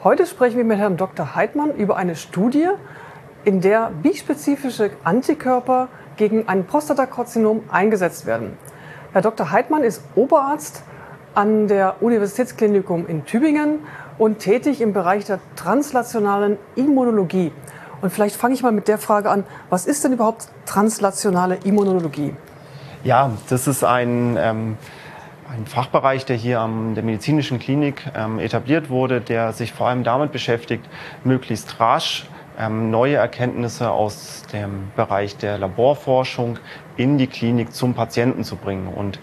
Heute sprechen wir mit Herrn Dr. Heidmann über eine Studie, in der bispezifische Antikörper gegen ein Prostatakarzinom eingesetzt werden. Herr Dr. Heidmann ist Oberarzt an der Universitätsklinikum in Tübingen und tätig im Bereich der translationalen Immunologie. Und vielleicht fange ich mal mit der Frage an, was ist denn überhaupt translationale Immunologie? Ja, das ist ein Fachbereich, der hier an der medizinischen Klinik etabliert wurde, der sich vor allem damit beschäftigt, möglichst rasch neue Erkenntnisse aus dem Bereich der Laborforschung in die Klinik zum Patienten zu bringen. Und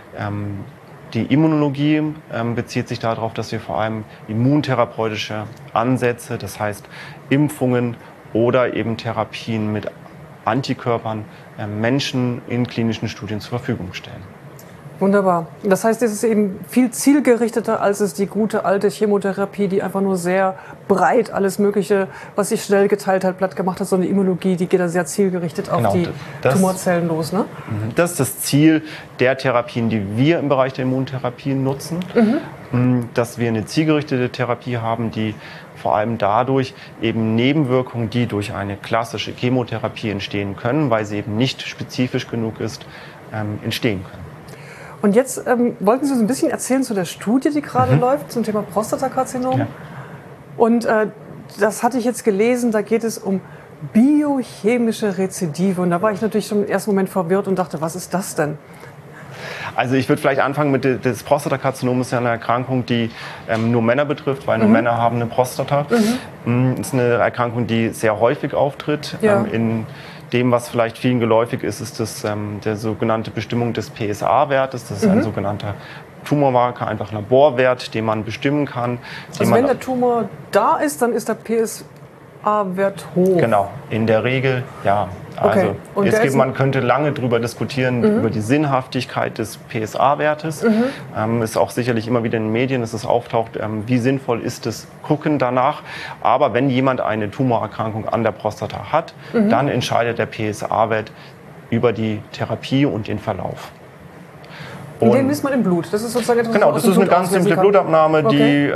die Immunologie bezieht sich darauf, dass wir vor allem immuntherapeutische Ansätze, das heißt Impfungen oder eben Therapien mit Antikörpern Menschen in klinischen Studien zur Verfügung stellen. Wunderbar. Das heißt, es ist eben viel zielgerichteter, als es die gute alte Chemotherapie, die einfach nur sehr breit alles Mögliche, was sich schnell geteilt hat, platt gemacht hat, sondern die Immunologie, die geht da sehr zielgerichtet auf die Tumorzellen los, ne? Das ist das Ziel der Therapien, die wir im Bereich der Immuntherapie nutzen, dass wir eine zielgerichtete Therapie haben, die vor allem dadurch eben Nebenwirkungen, die durch eine klassische Chemotherapie entstehen können, weil sie eben nicht spezifisch genug ist, entstehen können. Und jetzt wollten Sie uns ein bisschen erzählen zu der Studie, die gerade läuft, zum Thema Prostatakarzinom. Ja. Und das hatte ich jetzt gelesen, da geht es um biochemische Rezidive. Und da war ich natürlich schon im ersten Moment verwirrt und dachte, was ist das denn? Also ich würde vielleicht anfangen mit das Prostatakarzinom ist ja eine Erkrankung, die nur Männer betrifft, weil nur Männer haben eine Prostata. Das ist eine Erkrankung, die sehr häufig auftritt. Ja. In dem, was vielleicht vielen geläufig ist, ist das der sogenannte Bestimmung des PSA-Wertes. Das ist ein sogenannter Tumormarker, einfach ein Laborwert, den man bestimmen kann. Also wenn der Tumor da ist, dann ist der PSA-Wert hoch? Genau, in der Regel ja. Okay. Also man könnte lange darüber diskutieren, über die Sinnhaftigkeit des PSA-Wertes. Ist auch sicherlich immer wieder in den Medien, dass es auftaucht, wie sinnvoll ist das Gucken danach. Aber wenn jemand eine Tumorerkrankung an der Prostata hat, dann entscheidet der PSA-Wert über die Therapie und den Verlauf. Und den misst man im Blut? Das ist sozusagen etwas, genau, das ist eine ganz simple Blutabnahme, die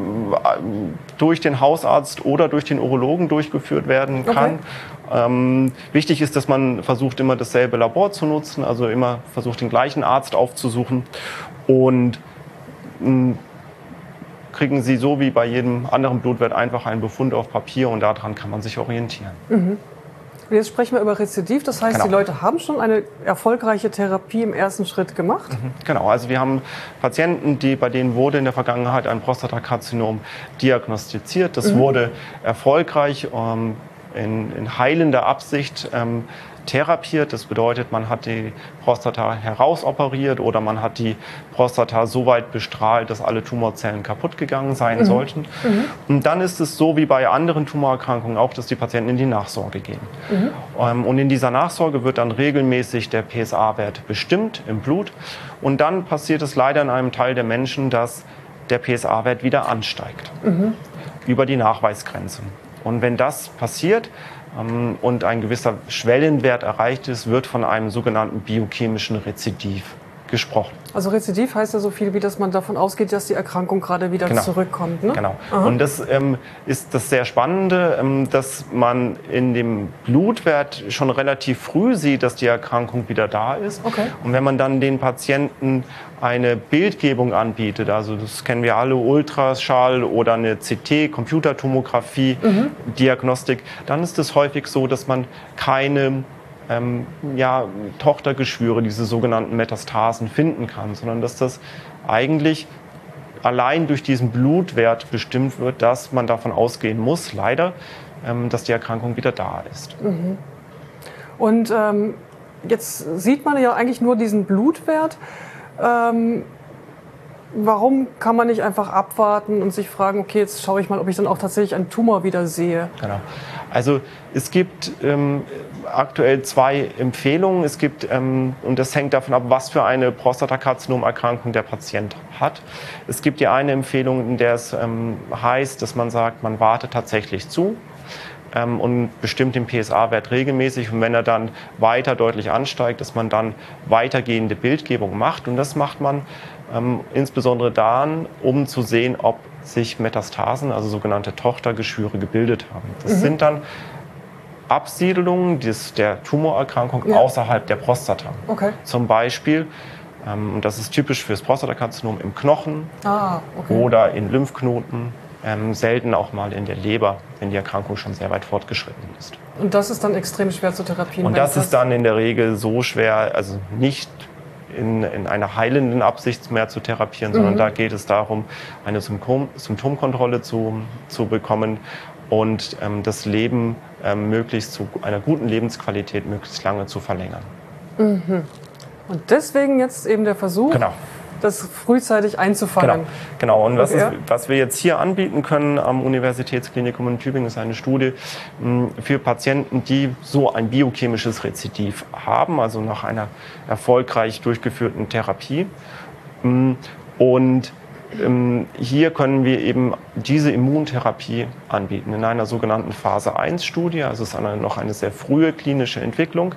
durch den Hausarzt oder durch den Urologen durchgeführt werden kann. Wichtig ist, dass man versucht, immer dasselbe Labor zu nutzen, also immer versucht, den gleichen Arzt aufzusuchen. Und kriegen Sie so wie bei jedem anderen Blutwert einfach einen Befund auf Papier und daran kann man sich orientieren. Und jetzt sprechen wir über Rezidiv, das heißt, die Leute haben schon eine erfolgreiche Therapie im ersten Schritt gemacht? Genau, also wir haben Patienten, bei denen wurde in der Vergangenheit ein Prostatakarzinom diagnostiziert. Das wurde erfolgreich in heilender Absicht therapiert. Das bedeutet, man hat die Prostata herausoperiert oder man hat die Prostata so weit bestrahlt, dass alle Tumorzellen kaputt gegangen sein sollten. Und dann ist es so wie bei anderen Tumorerkrankungen auch, dass die Patienten in die Nachsorge gehen. Und in dieser Nachsorge wird dann regelmäßig der PSA-Wert bestimmt im Blut. Und dann passiert es leider in einem Teil der Menschen, dass der PSA-Wert wieder ansteigt über die Nachweisgrenze. Und wenn das passiert und ein gewisser Schwellenwert erreicht ist, wird von einem sogenannten biochemischen Rezidiv gesprochen. Also Rezidiv heißt ja so viel, wie dass man davon ausgeht, dass die Erkrankung gerade wieder zurückkommt. Ne? Genau. Und das ist das sehr Spannende, dass man in dem Blutwert schon relativ früh sieht, dass die Erkrankung wieder da ist. Okay. Und wenn man dann den Patienten eine Bildgebung anbietet, also das kennen wir alle, Ultraschall oder eine CT, Computertomographie, Diagnostik, dann ist es häufig so, dass man keine Tochtergeschwüre, diese sogenannten Metastasen, finden kann, sondern dass das eigentlich allein durch diesen Blutwert bestimmt wird, dass man davon ausgehen muss, leider, dass die Erkrankung wieder da ist. Und jetzt sieht man ja eigentlich nur diesen Blutwert. Warum kann man nicht einfach abwarten und sich fragen, okay, jetzt schaue ich mal, ob ich dann auch tatsächlich einen Tumor wieder sehe? Genau. Also es gibt aktuell zwei Empfehlungen. Es gibt, und das hängt davon ab, was für eine Prostatakarzinom-Erkrankung der Patient hat. Es gibt die eine Empfehlung, in der es heißt, dass man sagt, man wartet tatsächlich zu und bestimmt den PSA-Wert regelmäßig. Und wenn er dann weiter deutlich ansteigt, dass man dann weitergehende Bildgebung macht. Und das macht man insbesondere dann, um zu sehen, ob sich Metastasen, also sogenannte Tochtergeschwüre, gebildet haben. Das sind dann Absiedelungen der Tumorerkrankung außerhalb der Prostata. Okay. Zum Beispiel, und das ist typisch für das Prostatakarzinom, im Knochen oder in Lymphknoten, selten auch mal in der Leber, wenn die Erkrankung schon sehr weit fortgeschritten ist. Und das ist dann extrem schwer zu therapieren? Und das ist dann in der Regel so schwer, also nicht in einer heilenden Absicht mehr zu therapieren, sondern da geht es darum, eine Symptomkontrolle zu bekommen und das Leben möglichst zu einer guten Lebensqualität möglichst lange zu verlängern. Und deswegen jetzt eben der Versuch, das frühzeitig einzufangen. Genau. Und was wir jetzt hier anbieten können am Universitätsklinikum in Tübingen, ist eine Studie für Patienten, die so ein biochemisches Rezidiv haben, also nach einer erfolgreich durchgeführten Therapie. Und hier können wir eben diese Immuntherapie anbieten in einer sogenannten Phase-1-Studie. Also es ist noch eine sehr frühe klinische Entwicklung,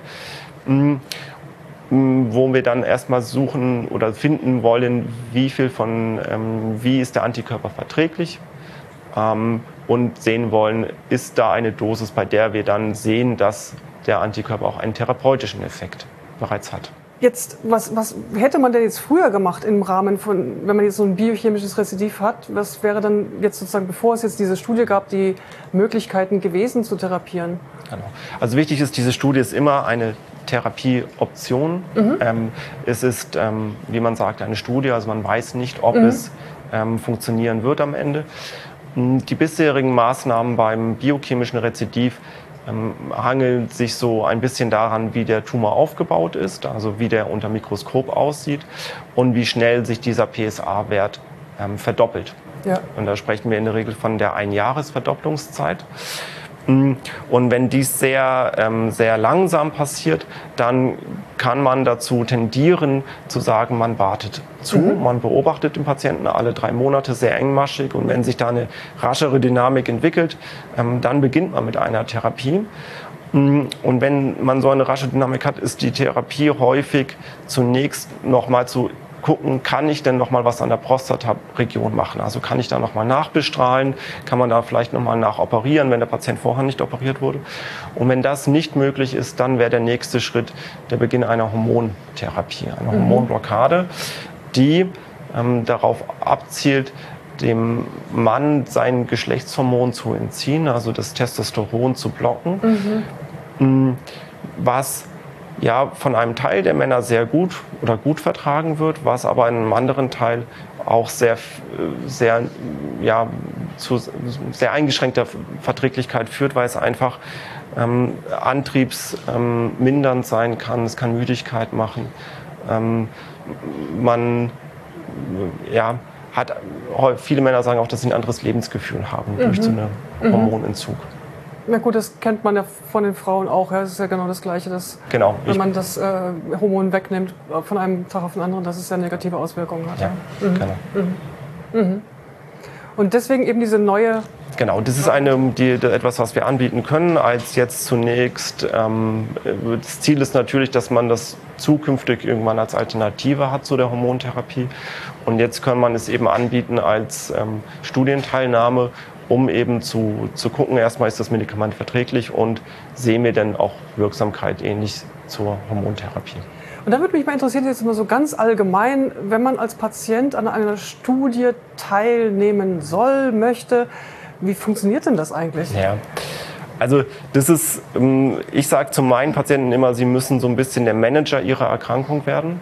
wo wir dann erstmal suchen oder finden wollen, wie ist der Antikörper verträglich, und sehen wollen, ist da eine Dosis, bei der wir dann sehen, dass der Antikörper auch einen therapeutischen Effekt bereits hat. Jetzt, was hätte man denn jetzt früher gemacht im Rahmen von, wenn man jetzt so ein biochemisches Rezidiv hat, was wäre dann jetzt sozusagen, bevor es jetzt diese Studie gab, die Möglichkeiten gewesen zu therapieren? Genau. Also wichtig ist, diese Studie ist immer eine Therapieoption. Es ist, wie man sagt, eine Studie, also man weiß nicht, ob es funktionieren wird am Ende. Die bisherigen Maßnahmen beim biochemischen Rezidiv hangeln sich so ein bisschen daran, wie der Tumor aufgebaut ist, also wie der unter Mikroskop aussieht und wie schnell sich dieser PSA-Wert verdoppelt. Ja. Und da sprechen wir in der Regel von der Einjahresverdopplungszeit. Und wenn dies sehr langsam passiert, dann kann man dazu tendieren zu sagen, man wartet zu, man beobachtet den Patienten alle 3 Monate sehr engmaschig, und wenn sich da eine raschere Dynamik entwickelt, dann beginnt man mit einer Therapie. Und wenn man so eine rasche Dynamik hat, ist die Therapie häufig zunächst nochmal zu gucken, kann ich denn noch mal was an der Prostata-Region machen? Also kann ich da noch mal nachbestrahlen? Kann man da vielleicht noch mal nachoperieren, wenn der Patient vorher nicht operiert wurde? Und wenn das nicht möglich ist, dann wäre der nächste Schritt der Beginn einer Hormontherapie, einer Hormonblockade, die darauf abzielt, dem Mann sein Geschlechtshormon zu entziehen, also das Testosteron zu blocken, was ja von einem Teil der Männer sehr gut vertragen wird, was aber in einem anderen Teil auch zu sehr eingeschränkter Verträglichkeit führt, weil es einfach antriebsmindernd sein kann, es kann Müdigkeit machen. Viele Männer sagen auch, dass sie ein anderes Lebensgefühl haben durch so einen Hormonentzug. Na gut, das kennt man ja von den Frauen auch. Ja. Das ist ja genau das Gleiche, wenn man das Hormon wegnimmt von einem Tag auf den anderen, dass es ja negative Auswirkungen hat. Ja, genau. Und deswegen eben diese neue... Genau, das ist etwas, was wir anbieten können, als jetzt zunächst. Das Ziel ist natürlich, dass man das zukünftig irgendwann als Alternative hat zu der Hormontherapie. Und jetzt kann man es eben anbieten als Studienteilnahme, um eben zu gucken, erstmal ist das Medikament verträglich und sehen wir denn auch Wirksamkeit ähnlich zur Hormontherapie. Und da würde mich mal interessieren, jetzt mal so ganz allgemein, wenn man als Patient an einer Studie teilnehmen möchte, wie funktioniert denn das eigentlich? Ja. Also das ist, ich sage zu meinen Patienten immer, sie müssen so ein bisschen der Manager ihrer Erkrankung werden.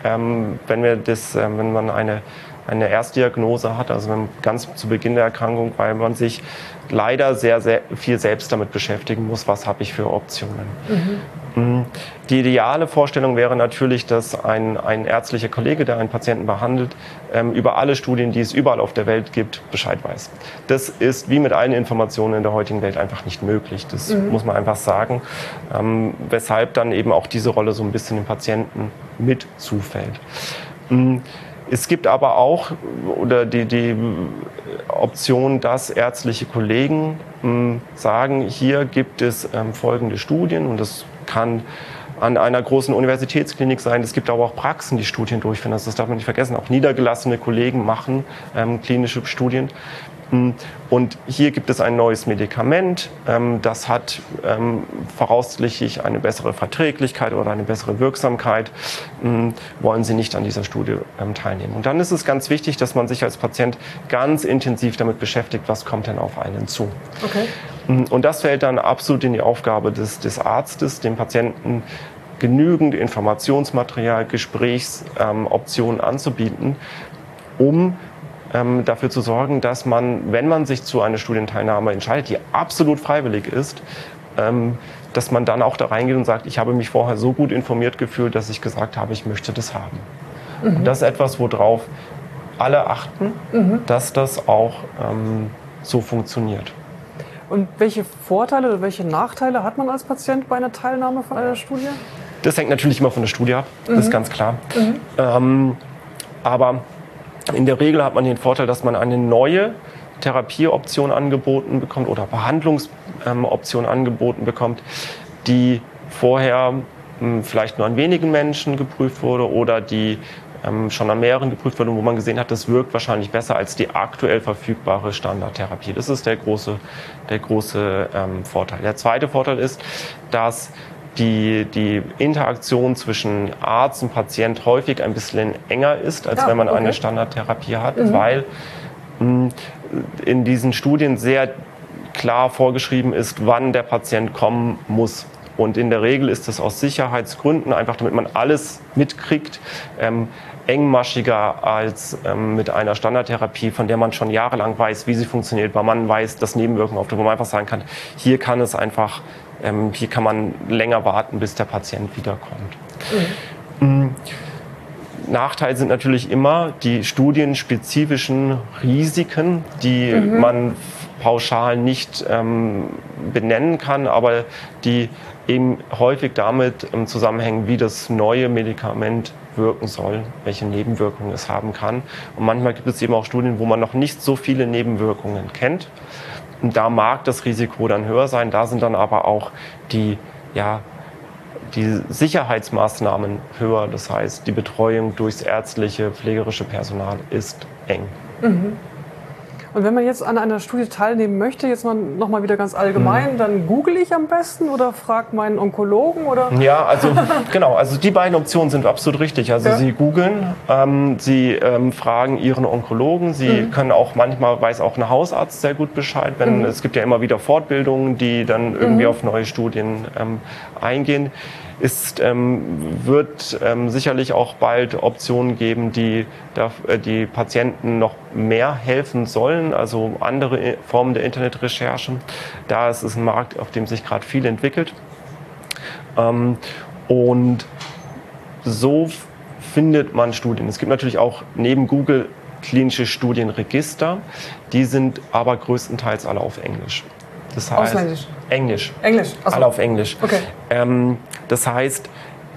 Wenn man eine Erstdiagnose hat, also ganz zu Beginn der Erkrankung, weil man sich leider sehr, sehr viel selbst damit beschäftigen muss, was habe ich für Optionen. Die ideale Vorstellung wäre natürlich, dass ein ärztlicher Kollege, der einen Patienten behandelt, über alle Studien, die es überall auf der Welt gibt, Bescheid weiß. Das ist wie mit allen Informationen in der heutigen Welt einfach nicht möglich. Das muss man einfach sagen, weshalb dann eben auch diese Rolle so ein bisschen dem Patienten mit zufällt. Es gibt aber auch die Option, dass ärztliche Kollegen sagen, hier gibt es folgende Studien, und das kann an einer großen Universitätsklinik sein. Es gibt aber auch Praxen, die Studien durchführen. Das darf man nicht vergessen. Auch niedergelassene Kollegen machen klinische Studien. Und hier gibt es ein neues Medikament, das hat voraussichtlich eine bessere Verträglichkeit oder eine bessere Wirksamkeit, wollen Sie nicht an dieser Studie teilnehmen. Und dann ist es ganz wichtig, dass man sich als Patient ganz intensiv damit beschäftigt, was kommt denn auf einen zu. Okay. Und das fällt dann absolut in die Aufgabe des Arztes, dem Patienten genügend Informationsmaterial, Gesprächsoptionen anzubieten, um dafür zu sorgen, dass man, wenn man sich zu einer Studienteilnahme entscheidet, die absolut freiwillig ist, dass man dann auch da reingeht und sagt, ich habe mich vorher so gut informiert gefühlt, dass ich gesagt habe, ich möchte das haben. Und das ist etwas, worauf alle achten, dass das auch so funktioniert. Und welche Vorteile oder welche Nachteile hat man als Patient bei einer Teilnahme von einer Studie? Das hängt natürlich immer von der Studie ab, das ist ganz klar. Aber in der Regel hat man den Vorteil, dass man eine neue Therapieoption angeboten bekommt oder Behandlungsoption angeboten bekommt, die vorher vielleicht nur an wenigen Menschen geprüft wurde oder die schon an mehreren geprüft wurde, wo man gesehen hat, das wirkt wahrscheinlich besser als die aktuell verfügbare Standardtherapie. Das ist der große Vorteil. Der zweite Vorteil ist, dass die Interaktion zwischen Arzt und Patient häufig ein bisschen enger ist, als wenn man eine Standardtherapie hat, weil in diesen Studien sehr klar vorgeschrieben ist, wann der Patient kommen muss. Und in der Regel ist es aus Sicherheitsgründen, einfach damit man alles mitkriegt, engmaschiger als mit einer Standardtherapie, von der man schon jahrelang weiß, wie sie funktioniert, weil man weiß, dass Nebenwirkungen auftreten, wo man einfach sagen kann, hier kann man länger warten, bis der Patient wiederkommt. Nachteil sind natürlich immer die studienspezifischen Risiken, die man pauschal nicht benennen kann, aber die eben häufig damit zusammenhängen, wie das neue Medikament wirken soll, welche Nebenwirkungen es haben kann. Und manchmal gibt es eben auch Studien, wo man noch nicht so viele Nebenwirkungen kennt. Und da mag das Risiko dann höher sein. Da sind dann aber auch die Sicherheitsmaßnahmen höher. Das heißt, die Betreuung durchs ärztliche, pflegerische Personal ist eng. Und wenn man jetzt an einer Studie teilnehmen möchte, jetzt mal nochmal wieder ganz allgemein, dann google ich am besten oder frage meinen Onkologen? Oder? Ja, also genau, also die beiden Optionen sind absolut richtig. Also Sie googeln, Sie fragen Ihren Onkologen, Sie können auch, manchmal weiß auch ein Hausarzt sehr gut Bescheid, wenn es gibt ja immer wieder Fortbildungen, die dann irgendwie auf neue Studien eingehen. Es wird sicherlich auch bald Optionen geben, die Patienten noch mehr helfen sollen, also andere Formen der Internetrecherchen. Da ist es ein Markt, auf dem sich gerade viel entwickelt. Und so findet man Studien. Es gibt natürlich auch neben Google klinische Studienregister, die sind aber größtenteils alle auf Englisch. Das heißt, Ausländisch? Englisch. Englisch? Achso. Alle auf Englisch. Okay. Das heißt,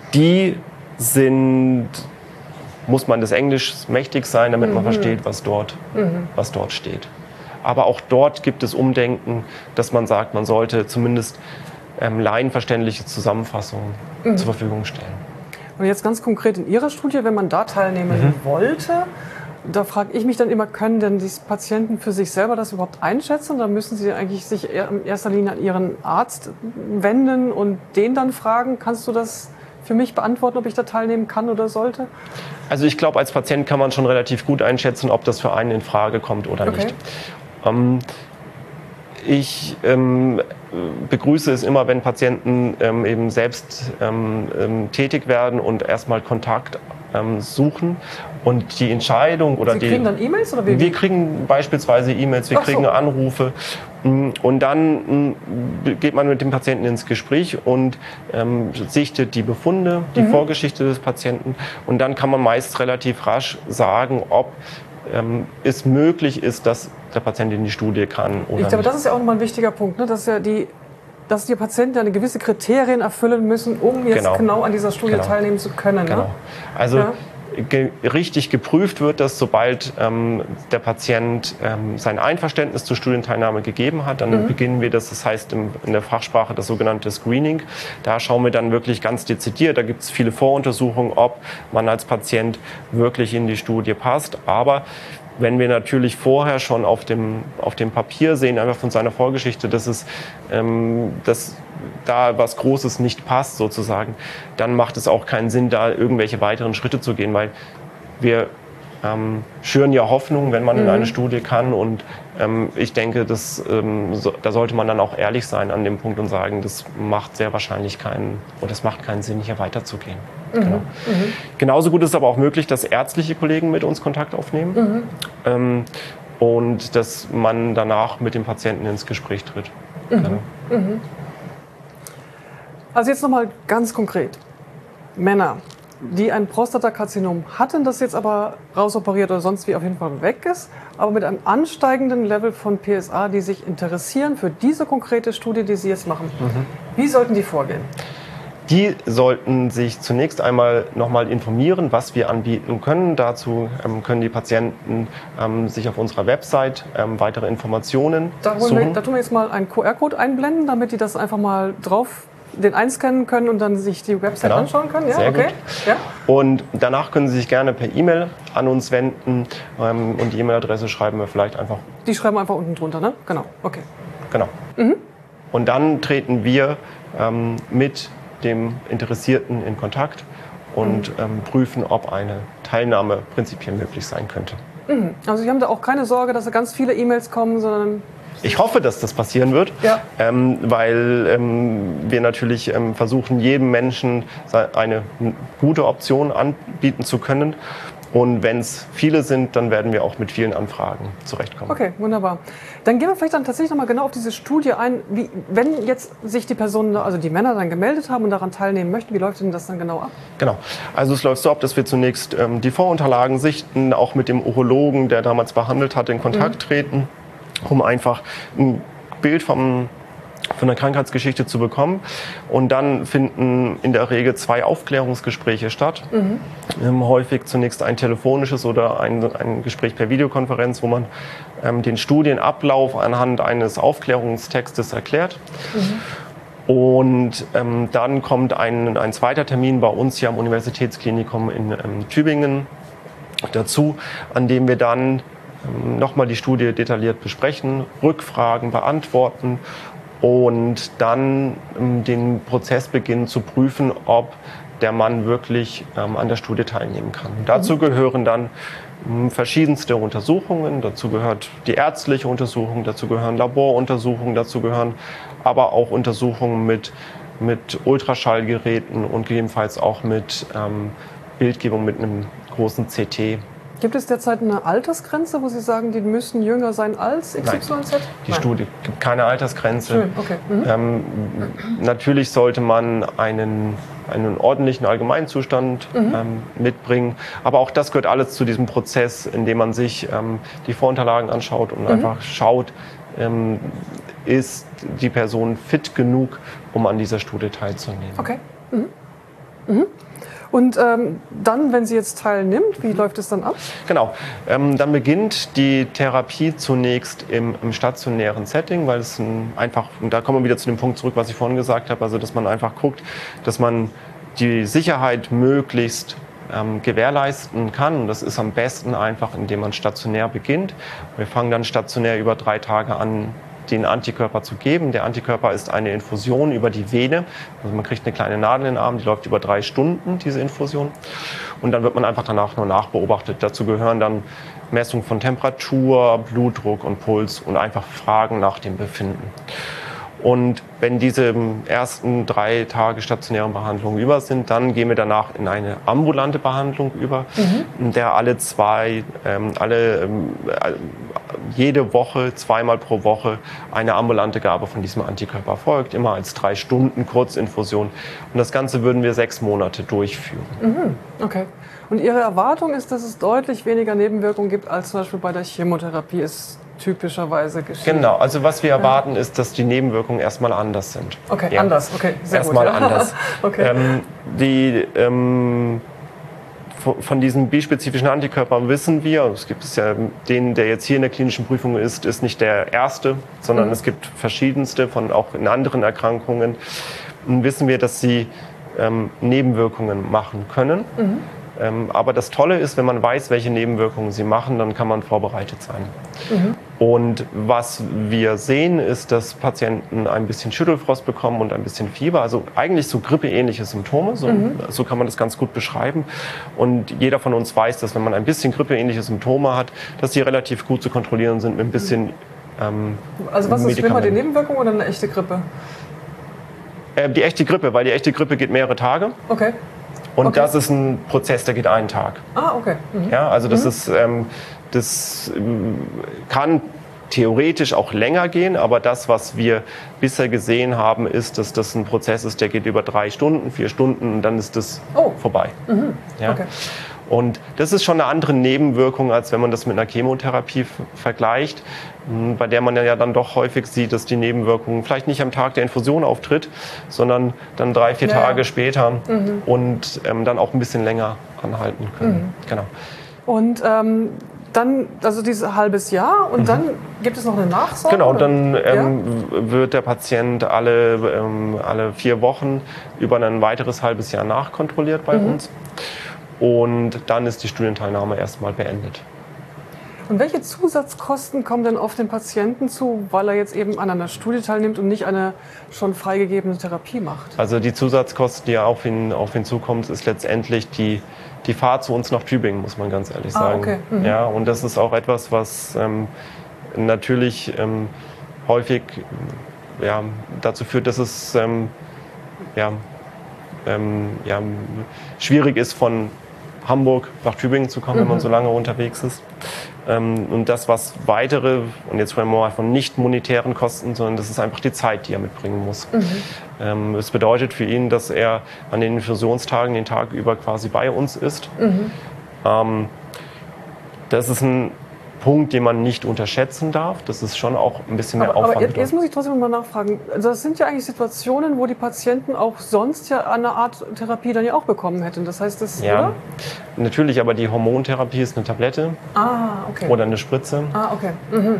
muss man des Englischs mächtig sein, damit man versteht, was dort steht. Aber auch dort gibt es Umdenken, dass man sagt, man sollte zumindest laienverständliche Zusammenfassungen zur Verfügung stellen. Und jetzt ganz konkret in Ihrer Studie, wenn man da teilnehmen wollte, da frage ich mich dann immer, können denn die Patienten für sich selber das überhaupt einschätzen? Da müssen sie eigentlich sich in erster Linie an ihren Arzt wenden und den dann fragen, kannst du das für mich beantworten, ob ich da teilnehmen kann oder sollte? Also ich glaube, als Patient kann man schon relativ gut einschätzen, ob das für einen in Frage kommt oder nicht. Ich begrüße es immer, wenn Patienten eben selbst tätig werden und erstmal Kontakt suchen und die Entscheidung oder Sie kriegen dann E-Mails oder wie? Wir kriegen beispielsweise E-Mails, wir kriegen Anrufe und dann geht man mit dem Patienten ins Gespräch und sichtet die Befunde, die Vorgeschichte des Patienten und dann kann man meist relativ rasch sagen, ob es möglich ist, dass der Patient in die Studie kann oder Ich glaube, nicht. das ist ja auch nochmal ein wichtiger Punkt, ne? Dass die Patienten eine gewisse Kriterien erfüllen müssen, um jetzt genau an dieser Studie teilnehmen zu können. Genau. Ne? Also richtig geprüft wird, dass sobald der Patient sein Einverständnis zur Studienteilnahme gegeben hat, dann beginnen wir das heißt in der Fachsprache das sogenannte Screening. Da schauen wir dann wirklich ganz dezidiert, da gibt es viele Voruntersuchungen, ob man als Patient wirklich in die Studie passt, aber wenn wir natürlich vorher schon auf dem Papier sehen, einfach von seiner Vorgeschichte, dass da was Großes nicht passt sozusagen, dann macht es auch keinen Sinn, da irgendwelche weiteren Schritte zu gehen, weil wir schüren ja Hoffnung, wenn man in eine Studie kann und ich denke, da sollte man dann auch ehrlich sein an dem Punkt und sagen, das macht sehr wahrscheinlich es macht keinen Sinn, hier weiterzugehen. Genau. Genauso gut ist es aber auch möglich, dass ärztliche Kollegen mit uns Kontakt aufnehmen und dass man danach mit dem Patienten ins Gespräch tritt. Genau. Also jetzt nochmal ganz konkret. Männer, die ein Prostatakarzinom hatten, das jetzt aber rausoperiert oder sonst wie auf jeden Fall weg ist, aber mit einem ansteigenden Level von PSA, die sich interessieren für diese konkrete Studie, die Sie jetzt machen. Wie sollten die vorgehen? Die sollten sich zunächst einmal nochmal informieren, was wir anbieten können. Dazu können die Patienten sich auf unserer Website weitere Informationen suchen. Da tun wir jetzt mal einen QR-Code einblenden, damit die das einfach mal den einscannen können und dann sich die Website anschauen können. Ja, sehr gut. Ja. Und danach können Sie sich gerne per E-Mail an uns wenden und die E-Mail-Adresse schreiben wir vielleicht einfach. Die schreiben wir einfach unten drunter, ne? Genau, okay. Genau. Und dann treten wir mit dem Interessierten in Kontakt und prüfen, ob eine Teilnahme prinzipiell möglich sein könnte. Also Sie haben da auch keine Sorge, dass da ganz viele E-Mails kommen, sondern... Ich hoffe, dass das passieren wird, weil wir natürlich versuchen, jedem Menschen eine gute Option anbieten zu können. Und wenn es viele sind, dann werden wir auch mit vielen Anfragen zurechtkommen. Okay, wunderbar. Dann gehen wir vielleicht dann tatsächlich noch mal genau auf diese Studie ein. Wenn jetzt sich die Personen, also die Männer dann gemeldet haben und daran teilnehmen möchten, wie läuft denn das dann genau ab? Genau. Also es läuft so ab, dass wir zunächst die Vorunterlagen sichten, auch mit dem Urologen, der damals behandelt hat, in Kontakt treten, um einfach ein Bild von der Krankheitsgeschichte zu bekommen. Und dann finden in der Regel 2 Aufklärungsgespräche statt. Häufig zunächst ein telefonisches oder ein Gespräch per Videokonferenz, wo man den Studienablauf anhand eines Aufklärungstextes erklärt. Und dann kommt ein zweiter Termin bei uns hier am Universitätsklinikum in Tübingen dazu, an dem wir dann nochmal die Studie detailliert besprechen, Rückfragen beantworten und dann den Prozess beginnen zu prüfen, ob der Mann wirklich an der Studie teilnehmen kann. Dazu gehören dann verschiedenste Untersuchungen, dazu gehört die ärztliche Untersuchung, dazu gehören Laboruntersuchungen, dazu gehören aber auch Untersuchungen mit Ultraschallgeräten und gegebenenfalls auch mit Bildgebung mit einem großen CT. Gibt es derzeit eine Altersgrenze, wo Sie sagen, die müssen jünger sein als XYZ? Nein, die Studie gibt keine Altersgrenze. Schön, okay. Natürlich sollte man einen ordentlichen Allgemeinzustand mitbringen. Aber auch das gehört alles zu diesem Prozess, in dem man sich die Vorunterlagen anschaut und einfach schaut, ist die Person fit genug, um an dieser Studie teilzunehmen. Okay. Und dann, wenn sie jetzt teilnimmt, wie läuft es dann ab? Genau, dann beginnt die Therapie zunächst im stationären Setting, weil es einfach, und da kommen wir wieder zu dem Punkt zurück, was ich vorhin gesagt habe, also dass man einfach guckt, dass man die Sicherheit möglichst gewährleisten kann. Und das ist am besten einfach, indem man stationär beginnt. Wir fangen dann stationär über 3 Tage an, den Antikörper zu geben. Der Antikörper ist eine Infusion über die Vene. Also man kriegt eine kleine Nadel in den Arm, die läuft über 3 Stunden, diese Infusion. Und dann wird man einfach danach nur nachbeobachtet. Dazu gehören dann Messung von Temperatur, Blutdruck und Puls und einfach Fragen nach dem Befinden. Und wenn diese ersten 3 Tage stationären Behandlung über sind, dann gehen wir danach in eine ambulante Behandlung über, in der jede Woche, 2-mal pro Woche eine ambulante Gabe von diesem Antikörper folgt, immer als 3 Stunden Kurzinfusion. Und das Ganze würden wir 6 Monate durchführen. Okay. Und Ihre Erwartung ist, dass es deutlich weniger Nebenwirkungen gibt, als zum Beispiel bei der Chemotherapie ist typischerweise geschieht. Genau, also was wir erwarten ist, dass die Nebenwirkungen erstmal anders sind. Okay, anders, okay, sehr erstmal gut. Erstmal anders. Okay. von diesen bispezifischen Antikörpern wissen wir, es gibt ja den, der jetzt hier in der klinischen Prüfung ist nicht der erste, sondern es gibt verschiedenste, auch in anderen Erkrankungen, wissen wir, dass sie Nebenwirkungen machen können. Aber das Tolle ist, wenn man weiß, welche Nebenwirkungen sie machen, dann kann man vorbereitet sein. Und was wir sehen, ist, dass Patienten ein bisschen Schüttelfrost bekommen und ein bisschen Fieber, also eigentlich so grippeähnliche Symptome, so kann man das ganz gut beschreiben. Und jeder von uns weiß, dass wenn man ein bisschen grippeähnliche Symptome hat, dass die relativ gut zu kontrollieren sind mit ein bisschen Also was ist schlimmer, die Nebenwirkung oder eine echte Grippe? Die echte Grippe, weil die echte Grippe geht mehrere Tage. Okay. Und das ist ein Prozess, der geht einen Tag. Ah, okay. Ja, also das kann theoretisch auch länger gehen, aber das, was wir bisher gesehen haben, ist, dass das ein Prozess ist, der geht über 3 Stunden, 4 Stunden und dann ist das vorbei. Ja? Okay. Und das ist schon eine andere Nebenwirkung, als wenn man das mit einer Chemotherapie vergleicht, bei der man ja dann doch häufig sieht, dass die Nebenwirkung vielleicht nicht am Tag der Infusion auftritt, sondern dann 3, 4 Tage später und dann auch ein bisschen länger anhalten können. Genau. Und dann, also dieses halbes Jahr und dann gibt es noch eine Nachsorge? Genau, dann wird der Patient alle 4 Wochen über ein weiteres halbes Jahr nachkontrolliert bei uns. Und dann ist die Studienteilnahme erstmal beendet. Und welche Zusatzkosten kommen denn auf den Patienten zu, weil er jetzt eben an einer Studie teilnimmt und nicht eine schon freigegebene Therapie macht? Also die Zusatzkosten, die auf ihn zukommt, ist letztendlich die Fahrt zu uns nach Tübingen, muss man ganz ehrlich sagen. Okay. Ja, und das ist auch etwas, was natürlich häufig dazu führt, dass es schwierig ist, von Hamburg nach Tübingen zu kommen, wenn man so lange unterwegs ist. Und das, was weitere, und jetzt sprechen wir mal von nicht monetären Kosten, sondern das ist einfach die Zeit, die er mitbringen muss. Es bedeutet für ihn, dass er an den Infusionstagen den Tag über quasi bei uns ist. Das ist ein Punkt, den man nicht unterschätzen darf. Das ist schon auch ein bisschen mehr Aufwand. Aber jetzt muss ich trotzdem mal nachfragen. Also das sind ja eigentlich Situationen, wo die Patienten auch sonst ja eine Art Therapie dann ja auch bekommen hätten. Das heißt, das, ja, oder? Natürlich, aber die Hormontherapie ist eine Tablette oder eine Spritze. Ah, okay.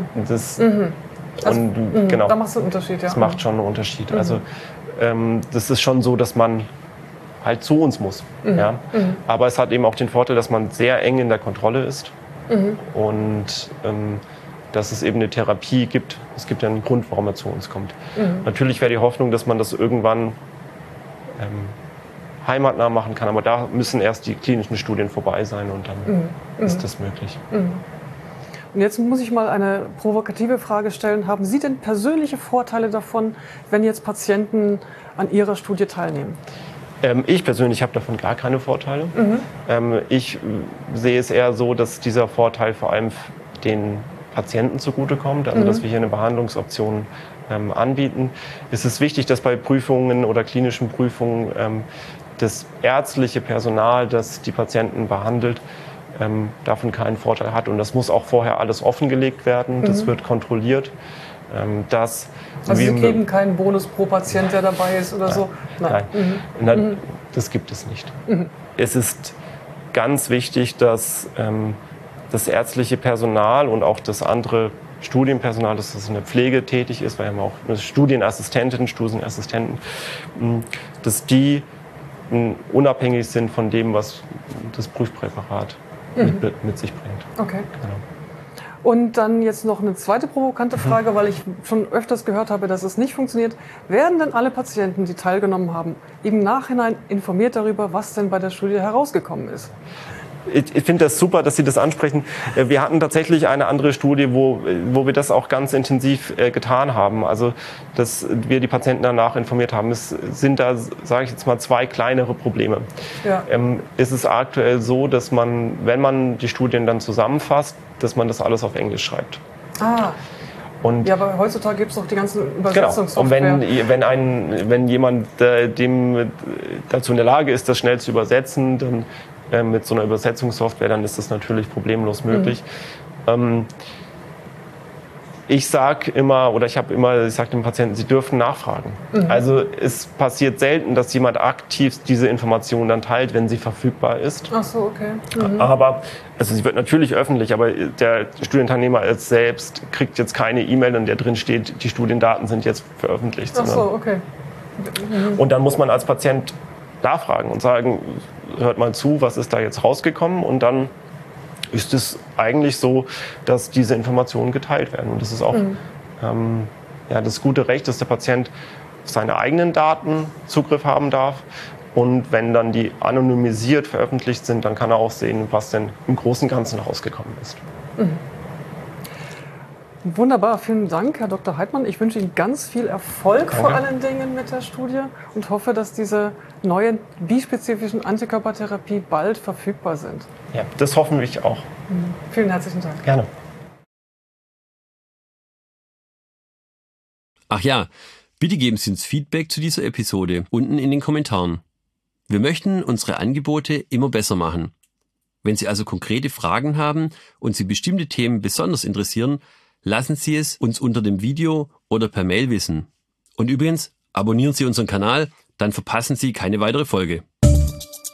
Genau, da macht es einen Unterschied, ja. Das macht schon einen Unterschied. Also das ist schon so, dass man halt zu uns muss. Ja? Aber es hat eben auch den Vorteil, dass man sehr eng in der Kontrolle ist. Und dass es eben eine Therapie gibt. Es gibt ja einen Grund, warum er zu uns kommt. Natürlich wäre die Hoffnung, dass man das irgendwann heimatnah machen kann, aber da müssen erst die klinischen Studien vorbei sein und dann ist das möglich. Und jetzt muss ich mal eine provokative Frage stellen. Haben Sie denn persönliche Vorteile davon, wenn jetzt Patienten an Ihrer Studie teilnehmen? Ich persönlich habe davon gar keine Vorteile. Ich sehe es eher so, dass dieser Vorteil vor allem den Patienten zugutekommt, also dass wir hier eine Behandlungsoption anbieten. Es ist wichtig, dass bei Prüfungen oder klinischen Prüfungen das ärztliche Personal, das die Patienten behandelt, davon keinen Vorteil hat. Und das muss auch vorher alles offengelegt werden. Das wird kontrolliert. Also Sie kriegen keinen Bonus pro Patient, der dabei ist oder so? Nein, das gibt es nicht. Es ist ganz wichtig, dass das ärztliche Personal und auch das andere Studienpersonal, das in der Pflege tätig ist, weil wir haben auch Studienassistentinnen, dass die unabhängig sind von dem, was das Prüfpräparat mit sich bringt. Okay. Genau. Und dann jetzt noch eine zweite provokante Frage, weil ich schon öfters gehört habe, dass es nicht funktioniert. Werden denn alle Patienten, die teilgenommen haben, im Nachhinein informiert darüber, was denn bei der Studie herausgekommen ist? Ich finde das super, dass Sie das ansprechen. Wir hatten tatsächlich eine andere Studie, wo wir das auch ganz intensiv getan haben. Also, dass wir die Patienten danach informiert haben. Es sind da, sage ich jetzt mal, 2 kleinere Probleme. Ja. Es ist aktuell so, dass man, wenn man die Studien dann zusammenfasst, dass man das alles auf Englisch schreibt. Und ja, aber heutzutage gibt es doch die ganzen Übersetzungssoftware. Genau. Und wenn jemand dem dazu in der Lage ist, das schnell zu übersetzen, dann mit so einer Übersetzungssoftware, dann ist das natürlich problemlos möglich. Ich sage immer, oder ich sage dem Patienten, sie dürfen nachfragen. Also es passiert selten, dass jemand aktiv diese Information dann teilt, wenn sie verfügbar ist. Ach so, okay. Aber, also sie wird natürlich öffentlich, aber der Studienteilnehmer selbst kriegt jetzt keine E-Mail, in der drin steht, die Studiendaten sind jetzt veröffentlicht. Ach so, okay. Und dann muss man als Patient nachfragen und sagen, hört mal zu, was ist da jetzt rausgekommen? Und dann ist es eigentlich so, dass diese Informationen geteilt werden. Und das ist auch das gute Recht, dass der Patient auf seine eigenen Daten Zugriff haben darf. Und wenn dann die anonymisiert veröffentlicht sind, dann kann er auch sehen, was denn im Großen und Ganzen rausgekommen ist. Wunderbar, vielen Dank, Herr Dr. Heidmann. Ich wünsche Ihnen ganz viel Erfolg vor allen Dingen mit der Studie und hoffe, dass diese neuen bispezifischen Antikörpertherapie bald verfügbar sind. Ja, das hoffen wir auch. Vielen herzlichen Dank. Gerne. Ach ja, bitte geben Sie uns Feedback zu dieser Episode unten in den Kommentaren. Wir möchten unsere Angebote immer besser machen. Wenn Sie also konkrete Fragen haben und Sie bestimmte Themen besonders interessieren, lassen Sie es uns unter dem Video oder per Mail wissen. Und übrigens, abonnieren Sie unseren Kanal, dann verpassen Sie keine weitere Folge.